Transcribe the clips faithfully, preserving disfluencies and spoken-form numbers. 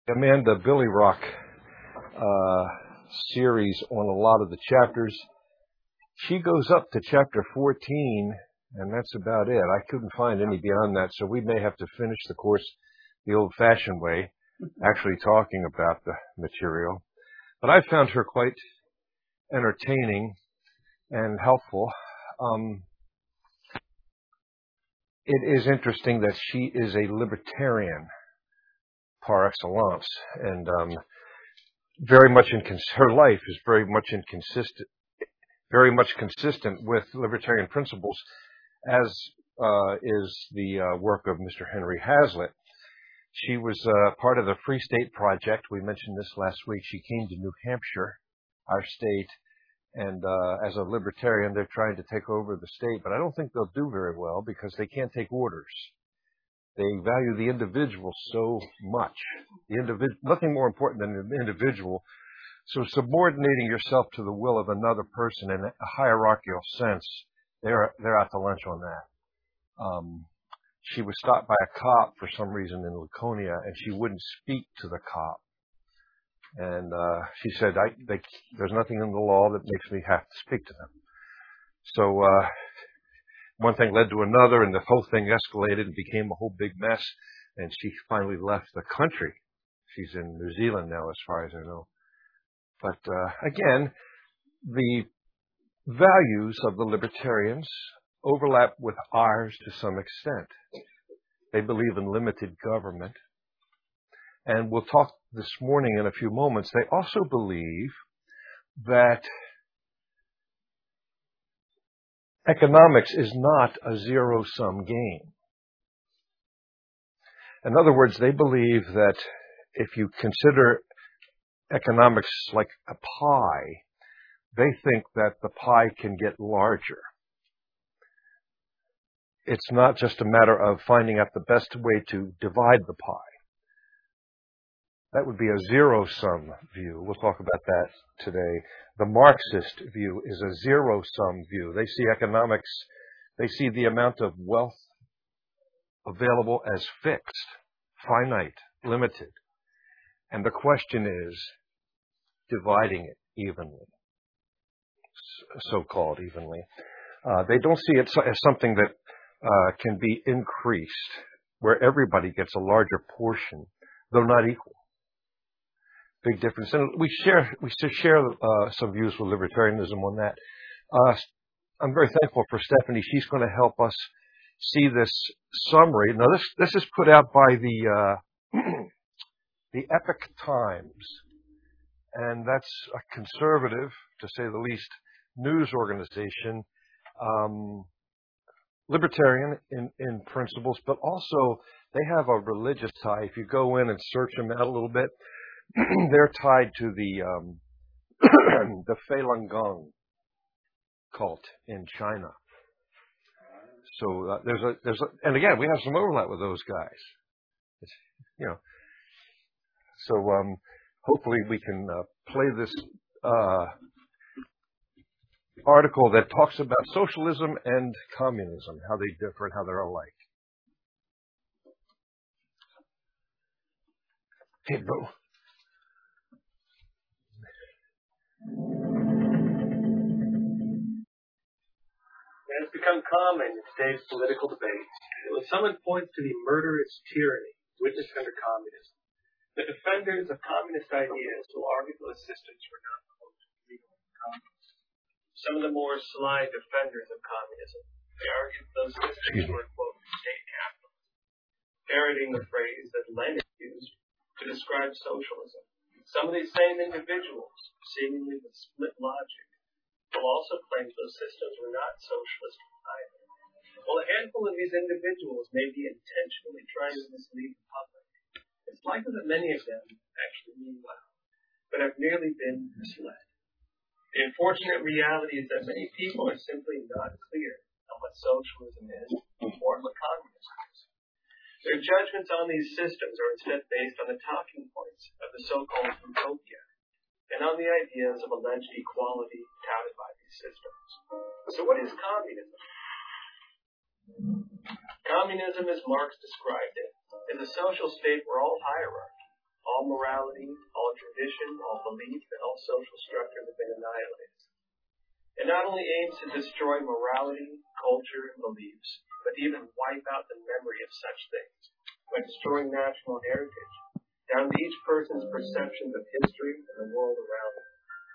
Amanda Billy Rock uh, series on a lot of the chapters. She goes up to chapter fourteen, and that's about it. I couldn't find any beyond that, so we may have to finish the course the old-fashioned way, actually talking about the material. But I found her quite entertaining and helpful. Um, it is interesting that she is a libertarian par excellence, and um, very much in cons- her life is very much inconsistent, very much consistent with libertarian principles, as uh, is the uh, work of Mister Henry Hazlitt. She was uh, part of the Free State Project. We mentioned this last week. She came to New Hampshire, our state, and uh, as a libertarian, they're trying to take over the state, but I don't think they'll do very well because they can't take orders. They value the individual so much. The individ- nothing more important than an individual. So subordinating yourself to the will of another person in a hierarchical sense, they're they're out to lunch on that. Um, she was stopped by a cop for some reason in Laconia, and she wouldn't speak to the cop. And uh, she said, I, they, "There's nothing in the law that makes me have to speak to them." So. Uh, One thing led to another, and the whole thing escalated and became a whole big mess, and she finally left the country. She's in New Zealand now, as far as I know. But uh, again, the values of the libertarians overlap with ours to some extent. They believe in limited government. And we'll talk this morning in a few moments. They also believe that economics is not a zero-sum game. In other words, they believe that if you consider economics like a pie, they think that the pie can get larger. It's not just a matter of finding out the best way to divide the pie. That would be a zero-sum view. We'll talk about that today. The Marxist view is a zero-sum view. They see economics, they see the amount of wealth available as fixed, finite, limited. And the question is dividing it evenly, so-called evenly. Uh, they don't see it as something that uh, can be increased, where everybody gets a larger portion, though not equal. Big difference. And we share we share uh, some views with libertarianism on that. Uh, I'm very thankful for Stephanie. She's going to help us see this summary. Now, this this is put out by the uh, the Epoch Times, and that's a conservative, to say the least, news organization, um, libertarian in, in principles, but also they have a religious tie. If you go in and search them out a little bit, they're tied to the um, the Falun Gong cult in China. So uh, there's a there's a, and again we have some overlap with those guys. It's, you know, so um, hopefully we can uh, play this uh, article that talks about socialism and communism, how they differ and how they're alike. Hey, bro. It has become common in today's political debate that when someone points to the murderous tyranny witnessed under communism, the defenders of communist ideas will argue those systems were not, quote, legal and communist. Some of the more sly defenders of communism, they argued those systems were, quote, state capitalism, parodying the phrase that Lenin used to describe socialism. Some of these same individuals, seemingly with split logic, will also claim those systems were not socialist either. While a handful of these individuals may be intentionally trying to mislead the public, it's likely that many of them actually mean well, but have merely been misled. The unfortunate reality is that many people are simply not clear on what socialism is or what communism is. Their judgments on these systems are instead based on the talking points of the so-called utopia, and on the ideas of alleged equality touted by these systems. So what is communism? Communism, as Marx described it, is a social state where all hierarchy, all morality, all tradition, all belief, and all social structures have been annihilated. It not only aims to destroy morality, culture, and beliefs, but even wipe out the memory of such things by destroying national heritage, down to each person's perceptions of history and the world around them.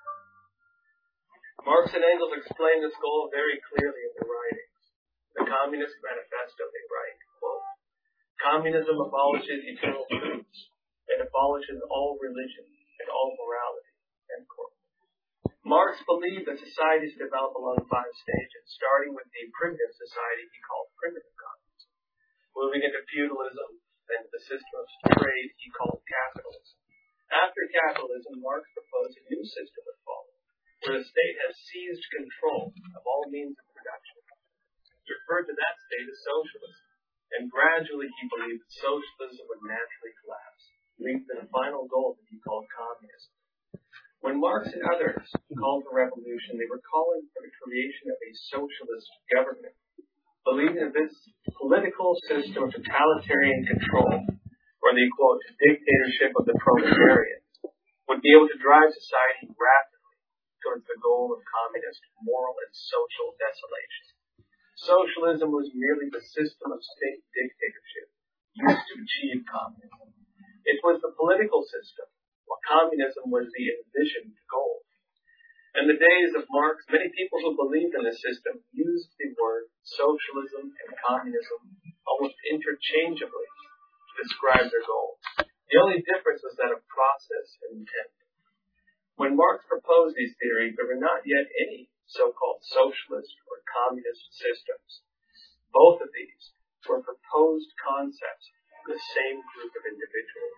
Marx and Engels explain this goal very clearly in their writings. The Communist Manifesto, they write, quote, "Communism abolishes eternal truths and abolishes all religion and all morality," end quote. Marx believed that societies develop along five stages, starting with the primitive society he called primitive communism, moving into feudalism, then the system of trade he called capitalism. After capitalism, Marx proposed a new system would follow, where the state has seized control of all means of production. He referred to that state as socialism, and gradually he believed that socialism would naturally collapse, leading to the final goal that he called communism. When Marx and others called for revolution, they were calling for the creation of a socialist government, believing that this political system of totalitarian control, or the, quote, dictatorship of the proletariat, would be able to drive society rapidly towards the goal of communist moral and social desolation. Socialism was merely the system of state dictatorship used to achieve communism. It was the political system, while communism was the envisioned goal. In the days of Marx, many people who believed in the system used the word socialism and communism almost interchangeably to describe their goals. The only difference was that of process and intent. When Marx proposed these theories, there were not yet any so-called socialist or communist systems. Both of these were proposed concepts of the same group of individuals.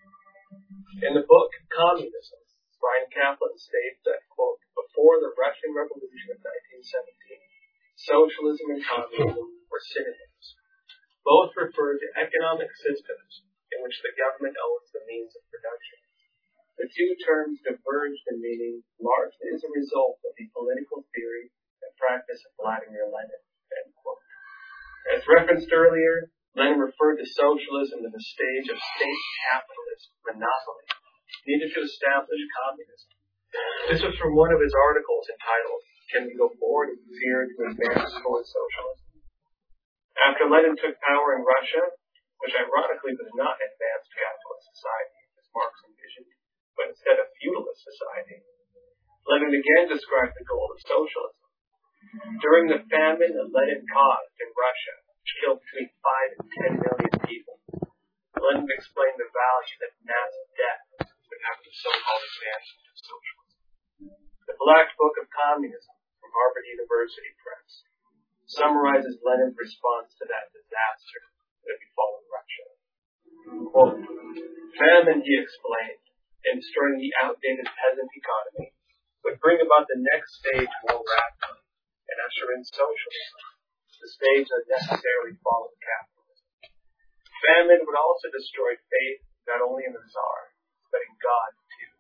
In the book Communism, Bryan Caplan states that, quote, before the Russian Revolution of nineteen seventeen, socialism and communism were synonyms. Both refer to economic systems in which the government owns the means of production. The two terms diverged in meaning largely as a result of the political theory and practice of Vladimir Lenin, end quote. As referenced earlier, Lenin referred to socialism as a stage of state capitalist monopoly needed to establish communism. This was from one of his articles entitled, "Can We Go Forward in Fear to Advance Towards Socialism?" After Lenin took power in Russia, which ironically was not an advanced capitalist society as Marx envisioned, but instead a feudalist society, Lenin again described the goal of socialism. During the famine that Lenin caused in Russia, which killed between five and ten million people, Lenin explained the value that mass death would have the so-called advancement of socialism. The Black Book of Communism from Harvard University Press summarizes Lenin's response to that disaster that had befallen Russia. Quote, famine, he explained, in destroying the outdated peasant economy, would bring about the next stage more rapidly and usher in socialism, the stage that necessarily followed capitalism. Famine would also destroy faith not only in the Tsar, but in God too.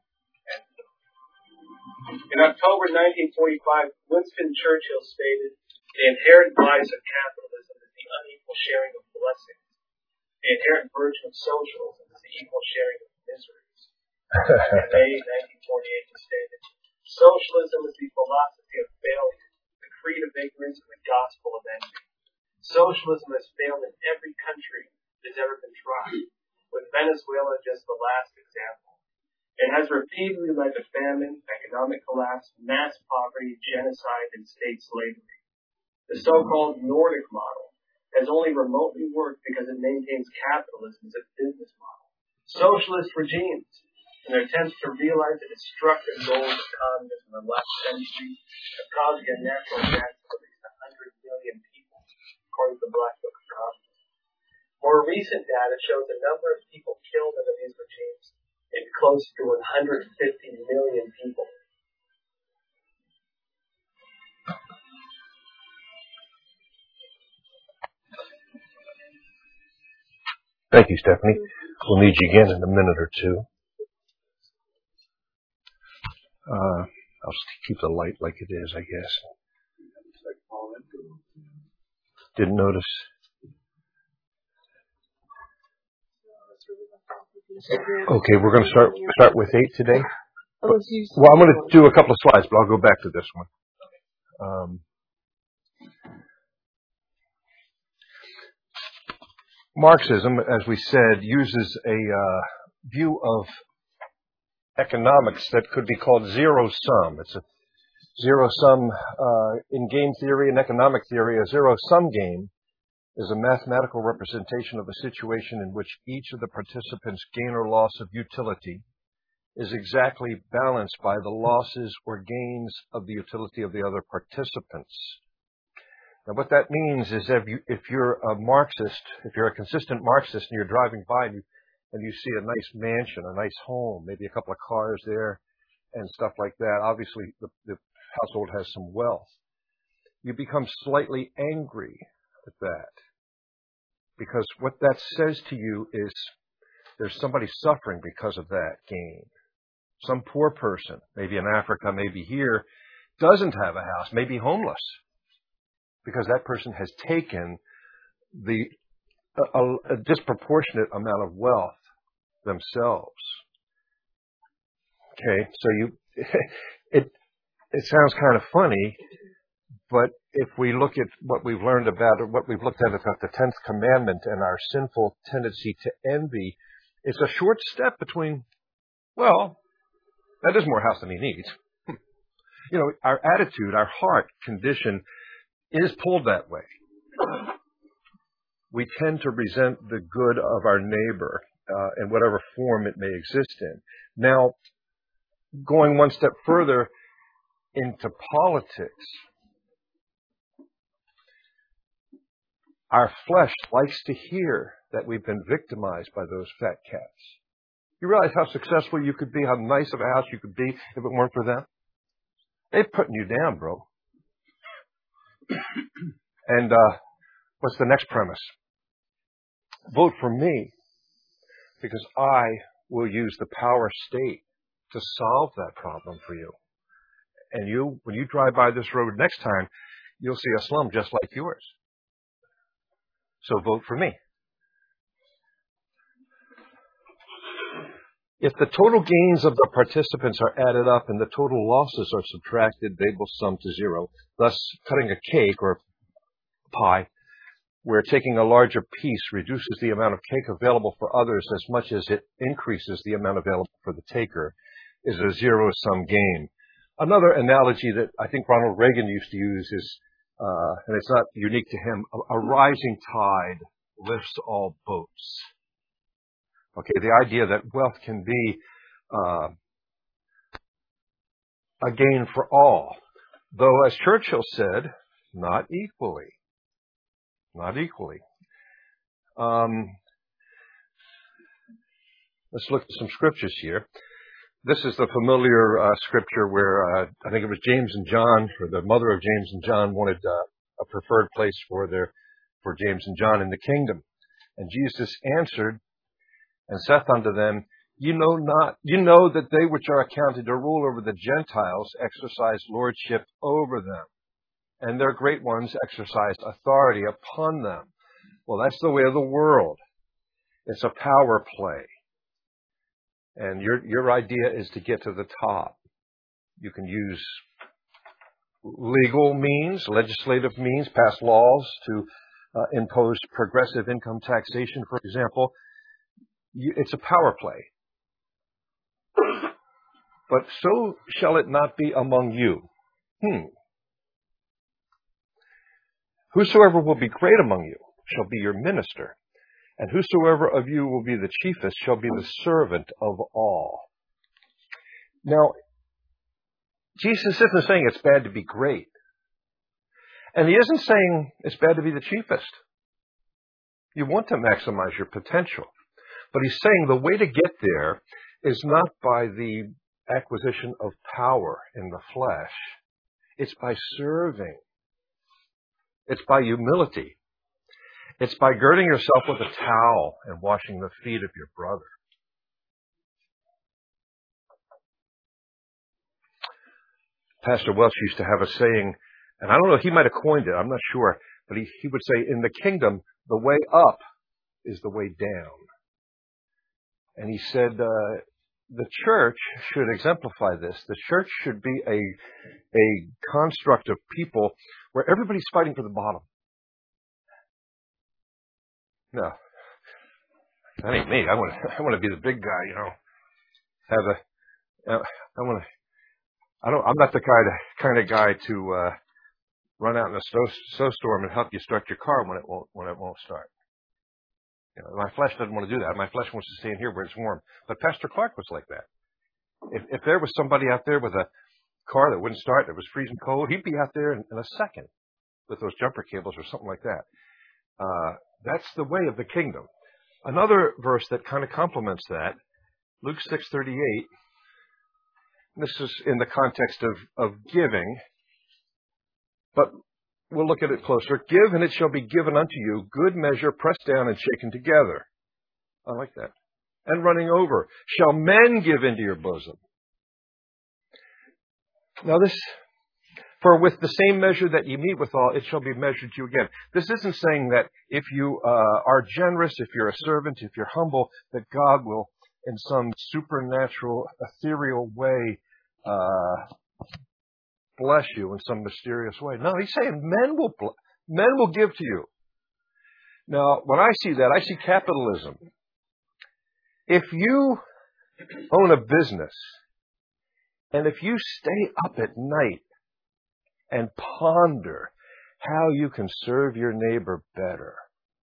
In October nineteen forty-five, Winston Churchill stated, "The inherent vice of capitalism is the unequal sharing of blessings. The inherent virtue of socialism is the equal sharing of miseries." In May nineteen forty-eight, he stated, "Socialism is the philosophy of failure, the creed of ignorance, and the gospel of envy. Socialism has failed in every country that has ever been tried, with Venezuela just the last example. It has repeatedly led to famine, economic collapse, mass poverty, genocide, and state slavery. The so-called Nordic model has only remotely worked because it maintains capitalism as a business model. Socialist regimes, in their attempts to realize the destructive goals of communism in the last century, have caused a natural death of at least one hundred million people, according to the Black Book of Communism. More recent data shows the number of people killed under these regimes is close to one hundred fifty million people. Thank you, Stephanie. We'll need you again in a minute or two. Uh, I'll just keep the light like it is, I guess. Didn't notice. Okay, we're going to start start with eight today. Well, I'm going to do a couple of slides, but I'll go back to this one. Um, Marxism, as we said, uses a uh, view of economics that could be called zero-sum. It's a zero-sum uh, in game theory and economic theory. A zero-sum game is a mathematical representation of a situation in which each of the participants' gain or loss of utility is exactly balanced by the losses or gains of the utility of the other participants. Now, what that means is if, you, if you're a Marxist, if you're a consistent Marxist and you're driving by and you, and you see a nice mansion, a nice home, maybe a couple of cars there and stuff like that, obviously the, the household has some wealth. You become slightly angry at that because what that says to you is there's somebody suffering because of that gain. Some poor person, maybe in Africa, maybe here, doesn't have a house, maybe homeless, because that person has taken the a, a disproportionate amount of wealth themselves. Okay, so you it it sounds kind of funny, but if we look at what we've learned about, or what we've looked at about the tenth commandment and our sinful tendency to envy, it's a short step between, well, that is more house than he needs. You know, our attitude, our heart condition is pulled that way. We tend to resent the good of our neighbor uh, in whatever form it may exist in. Now, going one step further into politics, our flesh likes to hear that we've been victimized by those fat cats. You realize how successful you could be, how nice of a house you could be if it weren't for them? They're putting you down, bro. And uh, what's the next premise? Vote for me, because I will use the power state to solve that problem for you. And you, when you drive by this road next time, you'll see a slum just like yours. So vote for me. If the total gains of the participants are added up and the total losses are subtracted, they will sum to zero. Thus, cutting a cake or pie, where taking a larger piece reduces the amount of cake available for others as much as it increases the amount available for the taker, is a zero-sum game. Another analogy that I think Ronald Reagan used to use is, uh, and it's not unique to him, a, a rising tide lifts all boats. Okay, the idea that wealth can be uh, a gain for all, though, as Churchill said, not equally. Not equally. Um, let's look at some scriptures here. This is the familiar uh, scripture where uh, I think it was James and John, or the mother of James and John, wanted uh, a preferred place for their for James and John in the kingdom, and Jesus answered and saith unto them, You know not, you know that they which are accounted to rule over the Gentiles exercise lordship over them, and their great ones exercise authority upon them. Well, that's the way of the world. It's a power play. And your your idea is to get to the top. You can use legal means, legislative means, pass laws to uh, impose progressive income taxation, for example. You, it's a power play. But so shall it not be among you. Hmm. Whosoever will be great among you shall be your minister, and whosoever of you will be the chiefest shall be the servant of all. Now, Jesus isn't saying it's bad to be great. And he isn't saying it's bad to be the chiefest. You want to maximize your potential. But he's saying the way to get there is not by the acquisition of power in the flesh. It's by serving. It's by humility. It's by girding yourself with a towel and washing the feet of your brother. Pastor Welch used to have a saying, and I don't know, he might have coined it, I'm not sure, but he, he would say, in the kingdom, the way up is the way down. And he said uh, the church should exemplify this. The church should be a a construct of people where everybody's fighting for the bottom. No, that ain't me. I want to. I want to be the big guy. You know, have a. Uh, I want to. I don't. I'm not the kind of kind of guy to uh, run out in a snow, snowstorm and help you start your car when it won't when it won't start. You know, my flesh doesn't want to do that. My flesh wants to stay in here where it's warm. But Pastor Clark was like that. If, if there was somebody out there with a car that wouldn't start, that was freezing cold, he'd be out there in, in a second with those jumper cables or something like that. Uh, that's the way of the kingdom. Another verse that kind of complements that, Luke six thirty-eight. This is in the context of, of giving, but we'll look at it closer. Give, and it shall be given unto you, good measure, pressed down and shaken together. I like that. And running over. Shall men give into your bosom? Now this, for with the same measure that you meet withal, it shall be measured to you again. This isn't saying that if you uh, are generous, if you're a servant, if you're humble, that God will, in some supernatural, ethereal way, uh, bless you in some mysterious way. No, he's saying men will men will give to you. Now, when I see that, I see capitalism. If you own a business, and if you stay up at night and ponder how you can serve your neighbor better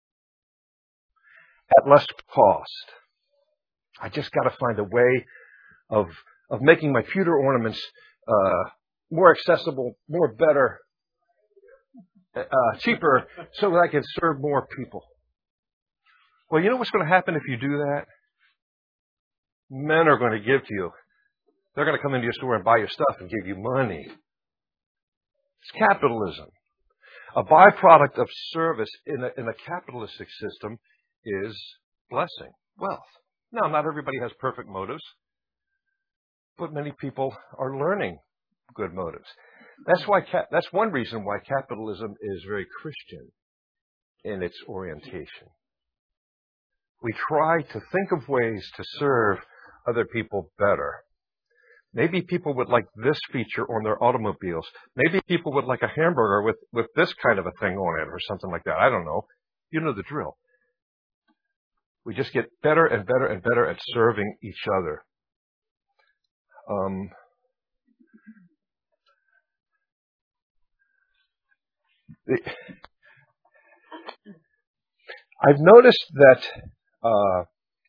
at less cost, I just got to find a way of of making my pewter ornaments uh, more accessible, more better, uh, cheaper, so that I can serve more people. Well, you know what's going to happen if you do that? Men are going to give to you. They're going to come into your store and buy your stuff and give you money. It's capitalism. A byproduct of service in a, in a capitalistic system is blessing, wealth. Now, not everybody has perfect motives, but many people are learning good motives. That's why. That's one reason why capitalism is very Christian in its orientation. We try to think of ways to serve other people better. Maybe people would like this feature on their automobiles. Maybe people would like a hamburger with, with this kind of a thing on it or something like that. I don't know. You know the drill. We just get better and better and better at serving each other. Um, I've noticed that uh,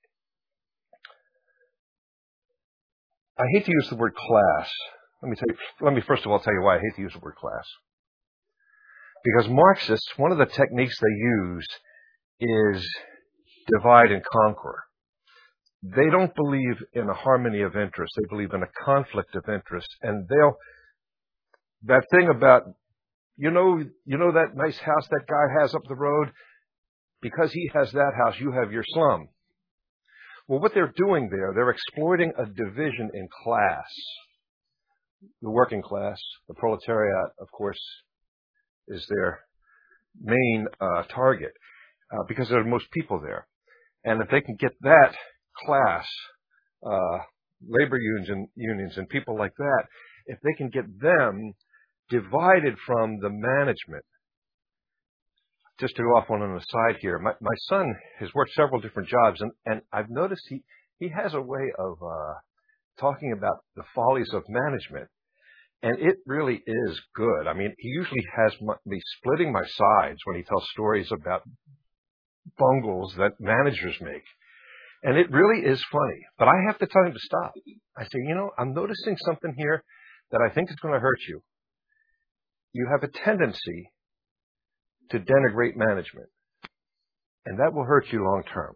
I hate to use the word class. Let me tell you. Let me first of all tell you why I hate to use the word class. Because Marxists, one of the techniques they use is divide and conquer. They don't believe in a harmony of interest. They believe in a conflict of interest. And they'll, that thing about, you know, you know that nice house that guy has up the road? Because he has that house, you have your slum. Well, what they're doing there, they're exploiting a division in class. The working class, the proletariat, of course, is their main uh, target uh, because there are most people there. And if they can get that class, uh, labor unions and, unions and people like that, if they can get them divided from the management. Just to go off on an aside here, my, my son has worked several different jobs, and, and I've noticed he, he has a way of uh, talking about the follies of management, and it really is good. I mean, he usually has my, me splitting my sides when he tells stories about bungles that managers make. And it really is funny. But I have to tell him to stop. I say, you know, I'm noticing something here that I think is going to hurt you. You have a tendency to denigrate management. And that will hurt you long term.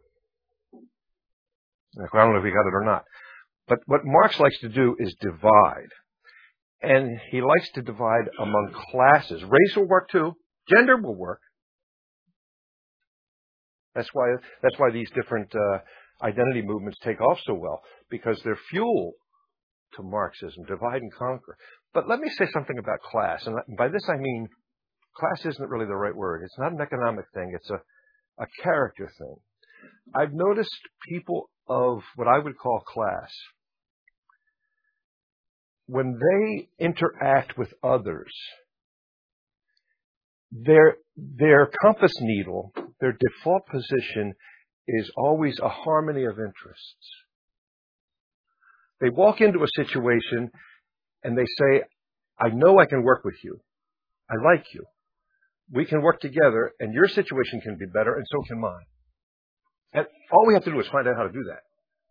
I don't know if you got it or not. But what Marx likes to do is divide. And he likes to divide among classes. Race will work too. Gender will work. That's why, that's why these different uh, identity movements take off so well, because they're fuel to Marxism, divide and conquer. But let me say something about class. And by this I mean, class isn't really the right word. It's not an economic thing. It's a, a character thing. I've noticed people of what I would call class, when they interact with others, their their compass needle, their default position is always a harmony of interests. They walk into a situation and they say, I know I can work with you. I like you. We can work together and your situation can be better and so can mine. And all we have to do is find out how to do that.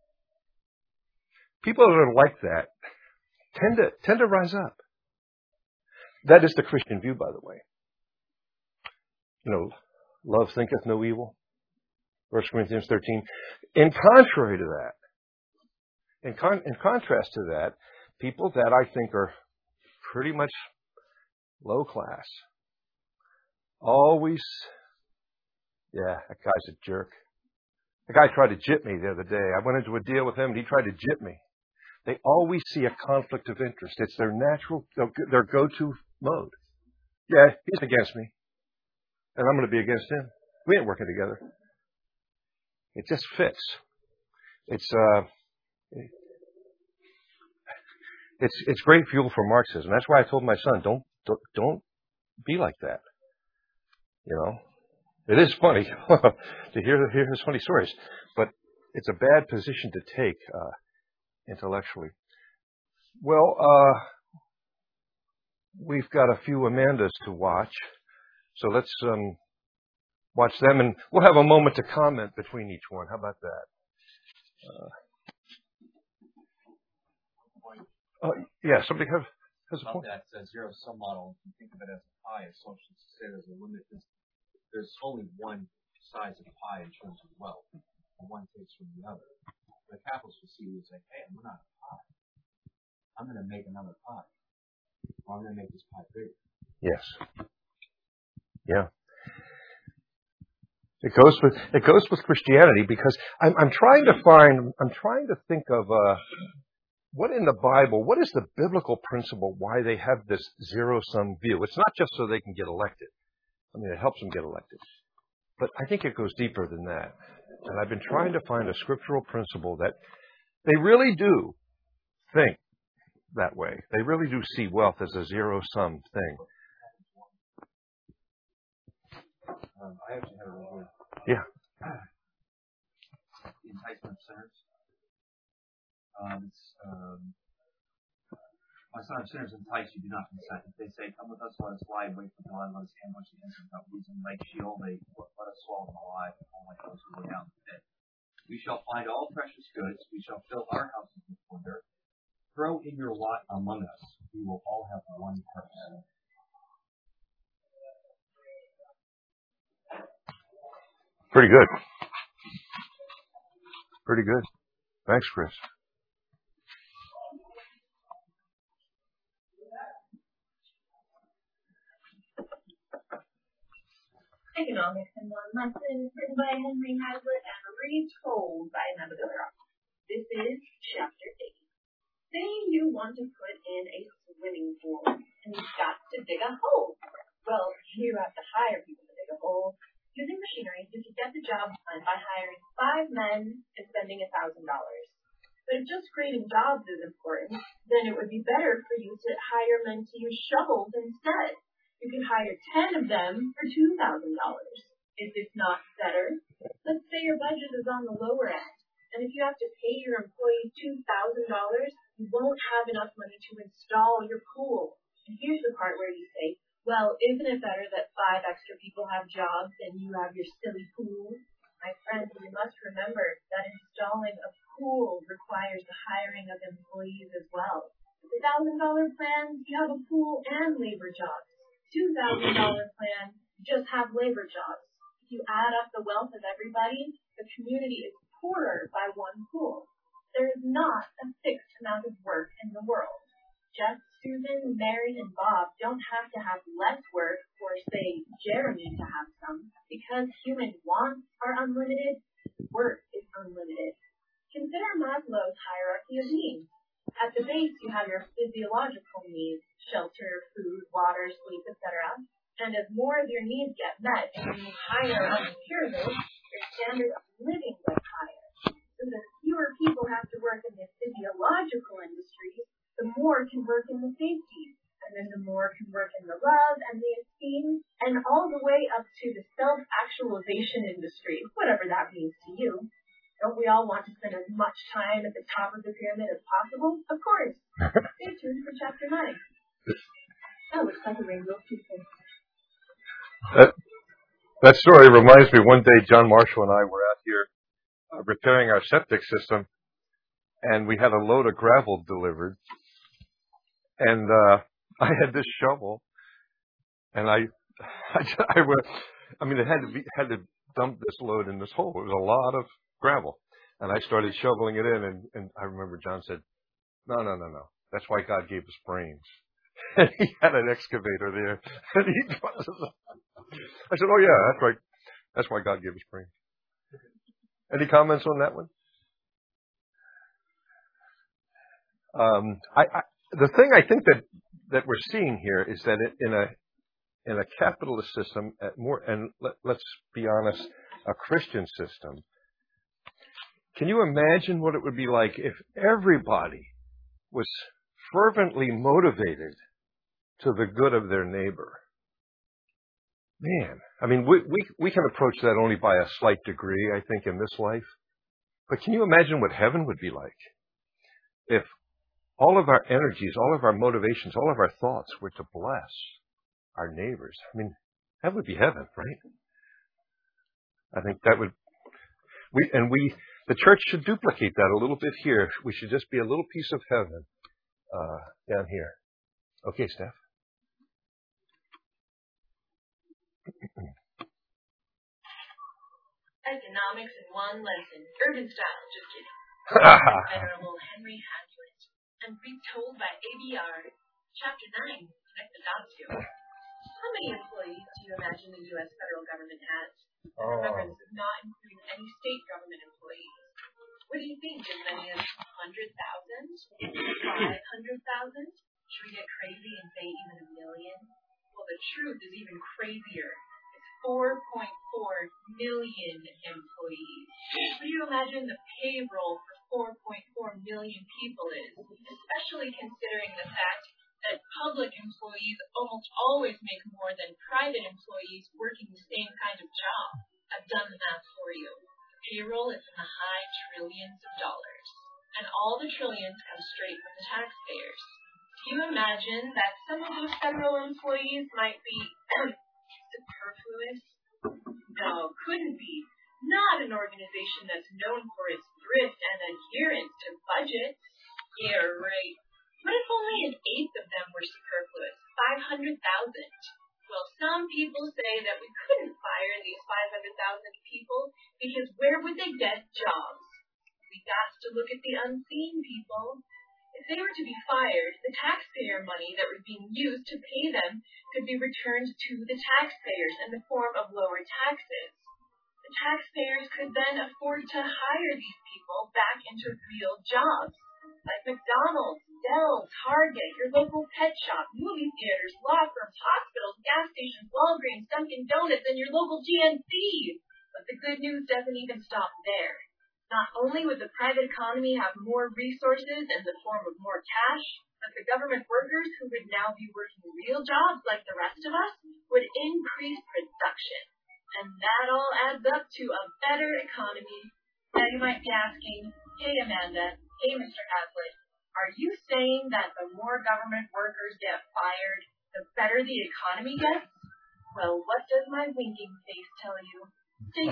People that are like that tend to tend to rise up. That is the Christian view, by the way. You know, love thinketh no evil. First Corinthians thirteen. In contrary to that, in, con- in contrast to that, people that I think are pretty much low class, always, yeah, that guy's a jerk. The guy tried to jip me the other day. I went into a deal with him and he tried to jip me. They always see a conflict of interest. It's their natural, their go-to mode. Yeah, he's against me. And I'm going to be against him. We ain't working together. It just fits. It's, uh, it's, it's great fuel for Marxism. That's why I told my son, don't, don't, don't be like that. You know? It is funny to hear, hear his funny stories, but it's a bad position to take, uh, intellectually. Well, uh, we've got a few Amandas to watch, so let's um, watch them, and we'll have a moment to comment between each one. How about that? Uh, uh, yeah, somebody have, has a point? That uh, zero-sum model, if you think of it as a pie, as socialists say there's a limit. There's only one size of pie in terms of wealth, and one takes from the other. The capitalists will see you and say, hey, I'm not a pie. I'm going to make another pie. Or I'm going to make this pie bigger. Yes. Yeah. It goes with it goes with Christianity because I'm I'm trying to find I'm trying to think of uh, what in the Bible, what is the biblical principle why they have this zero-sum view? It's not just so they can get elected. I mean, it helps them get elected. But I think it goes deeper than that. And I've been trying to find a scriptural principle that they really do think that way. They really do see wealth as a zero-sum thing. Um, I actually have a reward. Yeah. The enticement of sinners. Um, it's, um, my son of sinners entice you, do not consent. If they say, come with us, let us lie, wait for God, let us ambush the innocent without reason, like Sheol, they let us swallow them alive, all like those who go down the pit. We shall find all precious goods, we shall fill our houses with plunder. Throw in your lot among us, we will all have one purse. Pretty good. Pretty good. Thanks, Chris. Economics in One Lesson, written by Henry Hazlitt and retold by Annabelle Rock. This is Chapter eight. Say you want to put in a swimming pool, and you've got to dig a hole. Well, you have to hire people to dig a hole. Using machinery, you could get the job done by hiring five men and spending a thousand dollars. But if just creating jobs is important, then it would be better for you to hire men to use shovels instead. You could hire ten of them for two thousand dollars. Is this not better? Let's say your budget is on the lower end, and if you have to pay your employees two thousand dollars, you won't have enough money to install your pool. And here's the part where you say, well, isn't it better that five extra people have jobs and you have your silly pool? My friends, you must remember that installing a pool requires the hiring of employees as well. With a one thousand dollars plan, you have a pool and labor jobs. two thousand dollars plan, you just have labor jobs. If you add up the wealth of everybody, the community is poorer by one pool. There is not a fixed amount of work in the world. Jeff, Susan, Mary, and Bob don't have to have less work or, say, Jeremy to have some. Because human wants are unlimited, work is unlimited. Consider Maslow's hierarchy of needs. At the base, you have your physiological needs, shelter, food, water, sleep, et cetera. And as more of your needs get met and you move higher on the pyramid, Their standard of living gets higher. So the fewer people have to work in the physiological industries, the more can work in the safety. And then the more can work in the love and the esteem, and all the way up to the self-actualization industry, whatever that means to you. Don't we all want to spend as much time at the top of the pyramid as possible? Of course. Stay tuned for chapter nine. That looks like a rainbow pizza. That, that story reminds me, one day John Marshall and I were out here uh, repairing our septic system, and we had a load of gravel delivered. And uh, I had this shovel, and I, I, I, I mean, it had to be, had to dump this load in this hole. It was a lot of gravel, and I started shoveling it in, and, and I remember John said, "No, no, no, no. That's why God gave us brains." And he had an excavator there, and he. I said, "Oh yeah, that's right. That's why God gave us brains." Any comments on that one? Um, I, I, the thing I think that. that we're seeing here is that in a in a capitalist system, at more and let, let's be honest, a Christian system. Can you imagine what it would be like if everybody was fervently motivated to the good of their neighbor? Man, I mean, we we we can approach that only by a slight degree, I think, in this life. But can you imagine what heaven would be like if all of our energies, all of our motivations, all of our thoughts were to bless our neighbors? I mean, that would be heaven, right? I think that would, we and we, the church should duplicate that a little bit here. We should just be a little piece of heaven uh, down here. Okay, Steph. Economics in one lesson. Urban style, just kidding. Venerable Henry Hazlitt. And retold by A B R, Chapter nine, Connect the Dots to. How many employees do you imagine the U S federal government has? Oh. Remember, this does not include any state government employees. What do you think? As many as one hundred thousand? five hundred thousand? Should we get crazy and say even a million? Well, the truth is even crazier. It's four point four million employees. What do you imagine the payroll for four point four million people is, especially considering the fact that public employees almost always make more than private employees working the same kind of job. I've done the math for you. Payroll is in the high trillions of dollars, and all the trillions come straight from the taxpayers. Do you imagine that some of those federal employees might be superfluous? No, couldn't be. Not an organization that's known for its thrift and adherence to budgets. Yeah, right. What if only an eighth of them were superfluous? five hundred thousand. Well, some people say that we couldn't fire these five hundred thousand people because where would they get jobs? We got to look at the unseen people. If they were to be fired, the taxpayer money that was being used to pay them could be returned to the taxpayers in the form of lower taxes. The taxpayers could then afford to hire these people back into real jobs, like McDonald's, Dell, Target, your local pet shop, movie theaters, law firms, hospitals, gas stations, Walgreens, Dunkin' Donuts, and your local G N C. But the good news doesn't even stop there. Not only would the private economy have more resources in the form of more cash, but the government workers who would now be working real jobs like the rest of us would increase production. And that all adds up to a better economy. Now you might be asking, hey Amanda, hey Mister Hazlitt, are you saying that the more government workers get fired, the better the economy gets? Well, what does my winking face tell you? Stay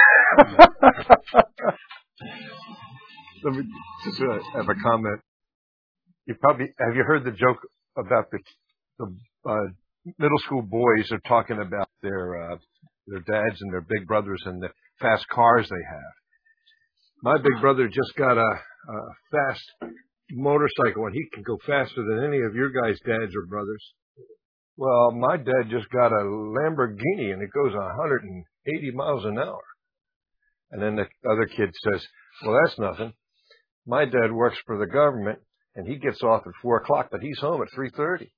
Let me just uh, have a comment. You probably have you heard the joke about the the uh, middle school boys are talking about their uh, their dads and their big brothers and the fast cars they have. My big brother just got a, a fast motorcycle, and he can go faster than any of your guys' dads or brothers. Well, my dad just got a Lamborghini, and it goes one hundred eighty miles an hour. And then the other kid says, well, that's nothing. My dad works for the government, and he gets off at four o'clock, but he's home at three thirty.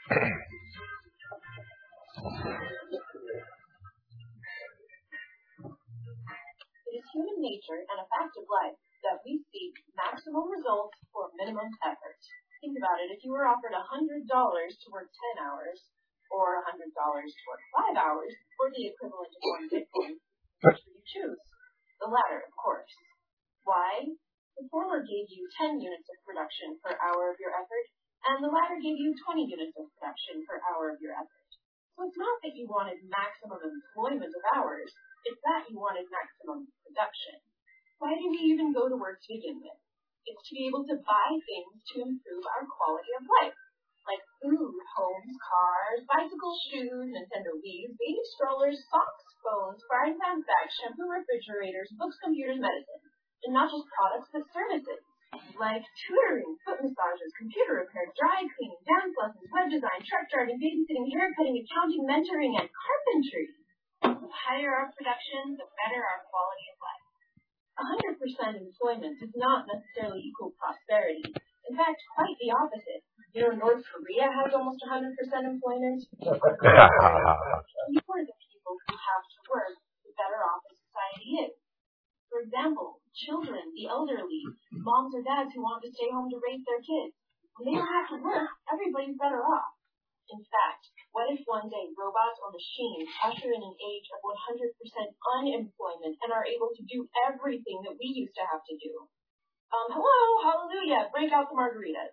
It is human nature and a fact of life that we seek maximum results for minimum effort. Think about it. If you were offered one hundred dollars to work ten hours, or one hundred dollars to work five hours, or the equivalent of one Bitcoin, which would you choose? The latter, of course. Why? The former gave you ten units of production per hour of your effort, and the latter gave you twenty units of production per hour of your effort. So it's not that you wanted maximum employment of hours, it's that you wanted maximum production. Why do we even go to work to begin with? It's to be able to buy things to improve our quality of life, like food, homes, cars, bicycles, shoes, Nintendo Wii's, baby strollers, socks, phones, frying pan bags, shampoo, refrigerators, books, computers, medicine, and not just products but services, like tutoring, foot massages, computer repair, dry cleaning, dance lessons, web design, truck driving, babysitting, haircutting, accounting, mentoring, and carpentry. The higher our production, the better our quality of life. one hundred percent employment does not necessarily equal prosperity. In fact, quite the opposite. You know, North Korea has almost one hundred percent employment. The more the people who have to work, the better off a society is. For example, children, the elderly, moms or dads who want to stay home to raise their kids. When they don't have to work, everybody's better off. In fact, what if one day robots or machines usher in an age of one hundred percent unemployment and are able to do everything that we used to have to do? Um, hello, hallelujah, break out the margaritas.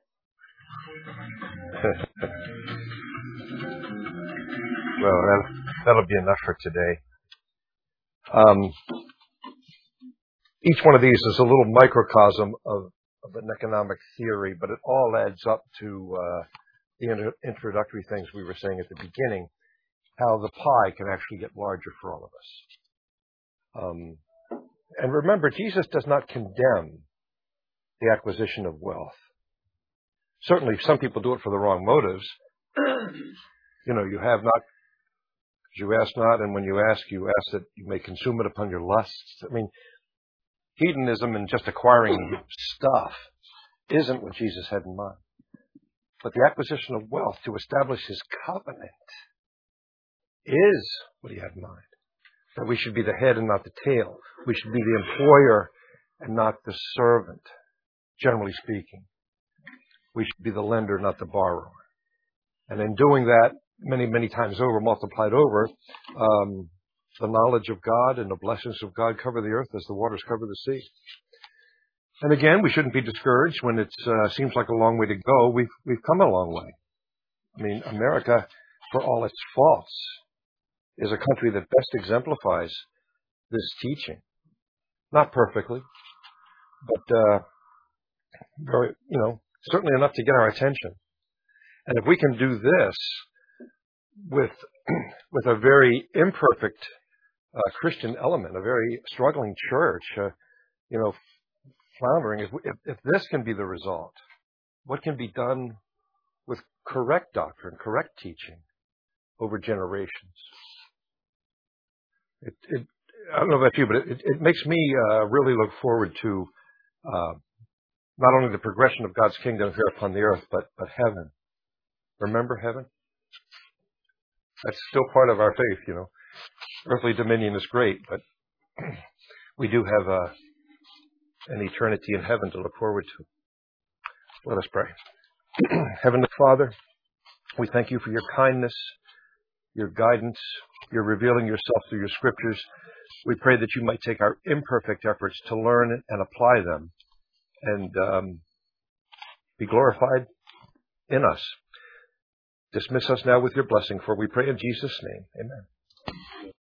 Well, that, that'll be enough for today. Um, each one of these is a little microcosm of, of an economic theory, but it all adds up to uh, the inter- introductory things we were saying at the beginning, how the pie can actually get larger for all of us. Um, and remember, Jesus does not condemn the acquisition of wealth. Certainly, some people do it for the wrong motives. You know, you have not, you ask not, and when you ask, you ask that you may consume it upon your lusts. I mean, hedonism and just acquiring stuff isn't what Jesus had in mind. But the acquisition of wealth to establish his covenant is what he had in mind. That we should be the head and not the tail. We should be the employer and not the servant, generally speaking. We should be the lender, not the borrower. And in doing that, many, many times over, multiplied over, um, the knowledge of God and the blessings of God cover the earth as the waters cover the sea. And again, we shouldn't be discouraged when it uh, seems like a long way to go. We've we've come a long way. I mean, America, for all its faults, is a country that best exemplifies this teaching. Not perfectly, but uh, very, you know, certainly enough to get our attention. And if we can do this with with a very imperfect uh, Christian element, a very struggling church, uh, you know, floundering, if, if, if this can be the result, what can be done with correct doctrine, correct teaching over generations? It, it, I don't know about you, but it, it makes me uh, really look forward to uh, not only the progression of God's kingdom here upon the earth, but, but heaven. Remember heaven? That's still part of our faith, you know. Earthly dominion is great, but we do have a an eternity in heaven to look forward to. Let us pray. Heavenly Father, we thank you for your kindness, your guidance, your revealing yourself through your scriptures. We pray that you might take our imperfect efforts to learn and apply them and um, be glorified in us. Dismiss us now with your blessing, for we pray in Jesus' name. Amen.